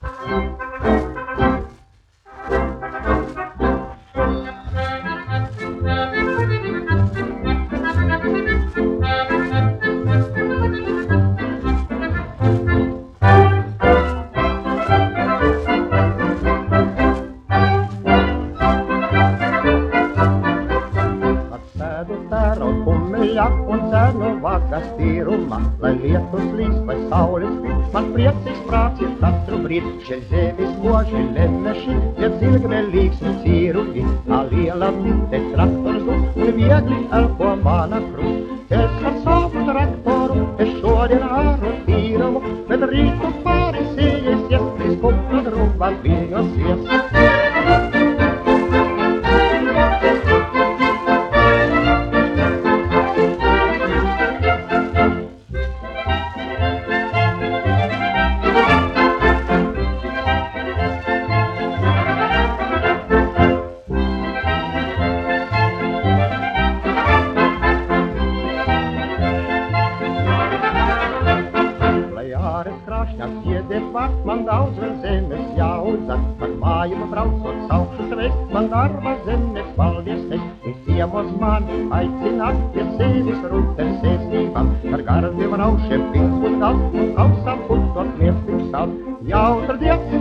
Ja, und Zerno war Gastiro, Matla, Lietus, Lis, bei Saulis, man priet sich, sprach sich, Tatrubrit, Железевис, Железный, Jetzt Silge, Ligs, und Ziruli, Alila, der Traktor, so, und wirklich, Alpomana, Cruz, der Sarsov, Traktor, der Schor, den Arotiro, mit Rito, Parisees, jetzt, Biskop, und Ruba, Vigos, jetzt. Man dauzen zemes jou, dat van maaie mevrouw tot sausje geweest, man daar was in het bal weer steekt. Ik zie hem als man, hij zin af, je zee is roet en zee is niet van. Daar gaat het weer van oudje, pink goed af, en oud staat goed, tot meer pink staat. Jou, er die